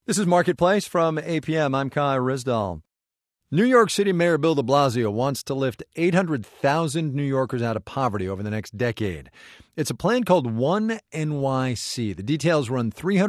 This is Marketplace from APM. I'm Kai Ryssdal. New York City Mayor Bill de Blasio wants to lift 800,000 New Yorkers out of poverty over the next decade. It's a plan called One NYC. The details run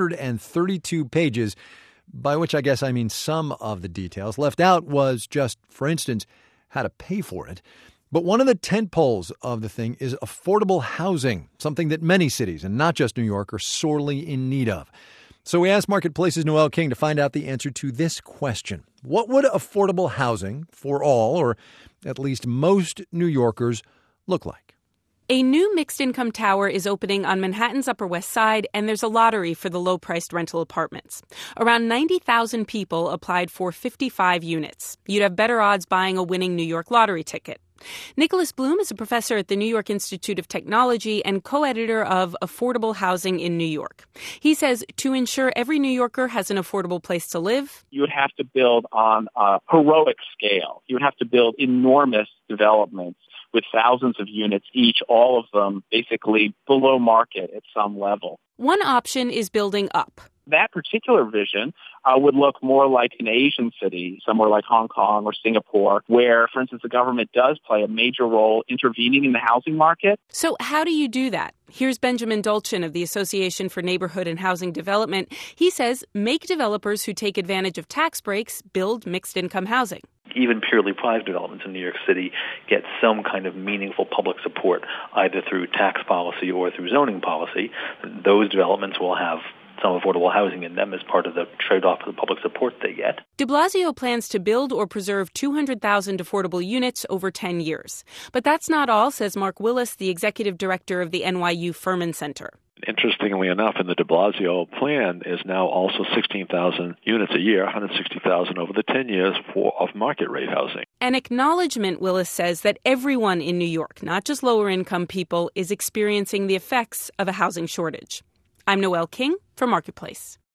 332 pages, by which I guess I mean some of the details. Left out was just, for instance, how to pay for it. But one of the tentpoles of the thing is affordable housing, something that many cities, and not just New York, are sorely in need of. So we asked Marketplace's Noel King to find out the answer to this question. What would affordable housing for all, or at least most New Yorkers, look like? A new mixed-income tower is opening on Manhattan's Upper West Side, and there's a lottery for the low-priced rental apartments. Around 90,000 people applied for 55 units. You'd have better odds buying a winning New York lottery ticket. Nicholas Bloom is a professor at the New York Institute of Technology and co-editor of Affordable Housing in New York. He says to ensure every New Yorker has an affordable place to live, you would have to build on a heroic scale. You would have to build enormous developments with thousands of units each, all of them basically below market at some level. One option is building up. That particular vision would look more like an Asian city, somewhere like Hong Kong or Singapore, where, for instance, the government does play a major role intervening in the housing market. So how do you do that? Here's Benjamin Dolchin of the Association for Neighborhood and Housing Development. He says make developers who take advantage of tax breaks build mixed-income housing. Even purely private developments in New York City get some kind of meaningful public support, either through tax policy or through zoning policy. Those developments will have some affordable housing in them as part of the trade-off of the public support they get. De Blasio plans to build or preserve 200,000 affordable units over 10 years. But that's not all, says Mark Willis, the executive director of the NYU Furman Center. Interestingly enough, in the de Blasio plan is now also 16,000 units a year, 160,000 over the 10 years of market rate housing. An acknowledgement, Willis says, that everyone in New York, not just lower-income people, is experiencing the effects of a housing shortage. I'm Noel King for Marketplace.